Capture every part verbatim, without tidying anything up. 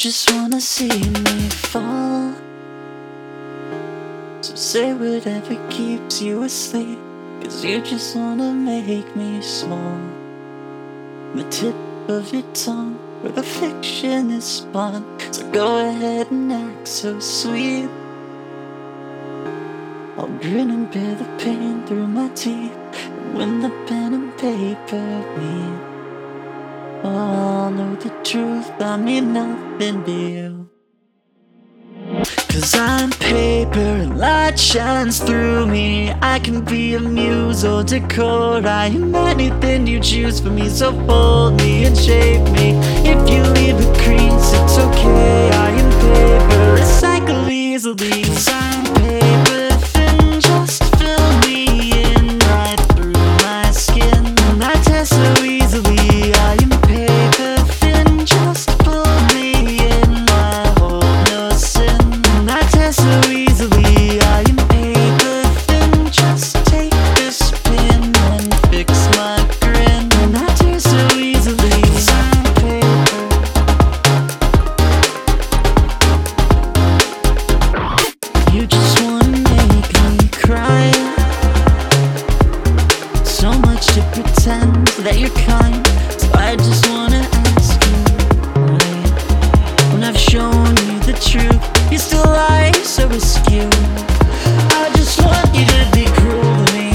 just wanna see me fall. So say whatever keeps you asleep, 'cause you just wanna make me small. The tip of your tongue where the fiction is spun. So go ahead and act so sweet. I'll grin and bear the pain through my teeth. And when the pen and paper meet, oh, I'll know the truth, I mean nothing to you. 'Cause I'm paper and light shines through me. I can be a muse or decor. I am anything you choose for me, so fold me and shape me. If you leave a crease, it's okay. I am paper, recycle easily. 'Cause I'm paper thin, just fill me in right through my skin. And I tear so easily. I am paper thin, just pull me in. I hold no sin. And I tear so easily. I am paper thin, just take this pin and fix my grin. And I tear so easily. 'Cause I'm paper. You just wanna make me cry. So much to pretend that you're kind. So I just wanna ask you why, when I've shown you the truth, you still lie so askew. I just want you to be cruel to me.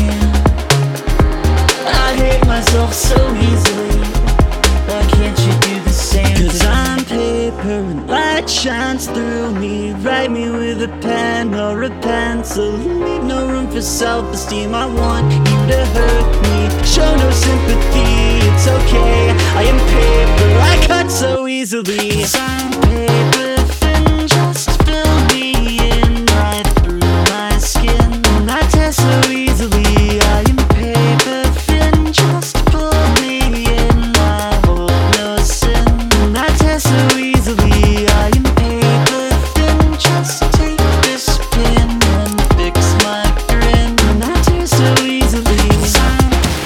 I hate myself so easily. Why can't you do the same? 'Cause I'm paper and light shines through me. Write me with a pen or a pencil. Leave no room for self-esteem. I want you to hurt me. Show no sympathy, it's okay. I am paper, I cut so easily. 'Cause I'm paper thin, just fill me in right through my skin. And I tear so easily. I am paper thin, just pull me in. I hold no sin. And I tear so easily. I am paper thin, just take this pin and fix my grin. And I tear so easily. 'Cause I'm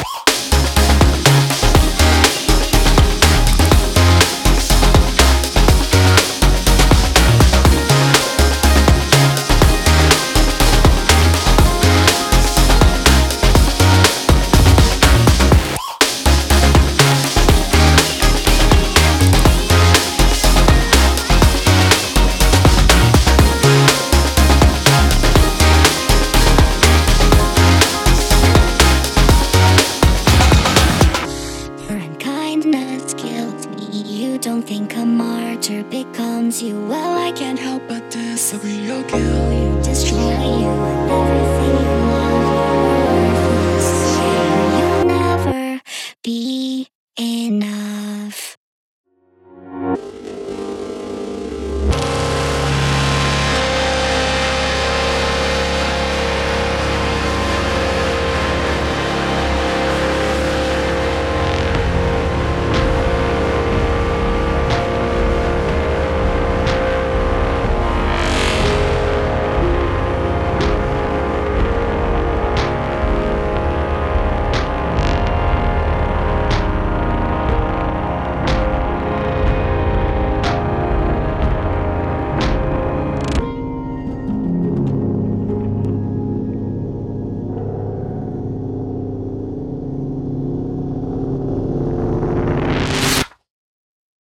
Your unkindness kills me. You don't think a martyr becomes you. Well, I can't help but disagree. I'll kill you, destroy you, and everything you love.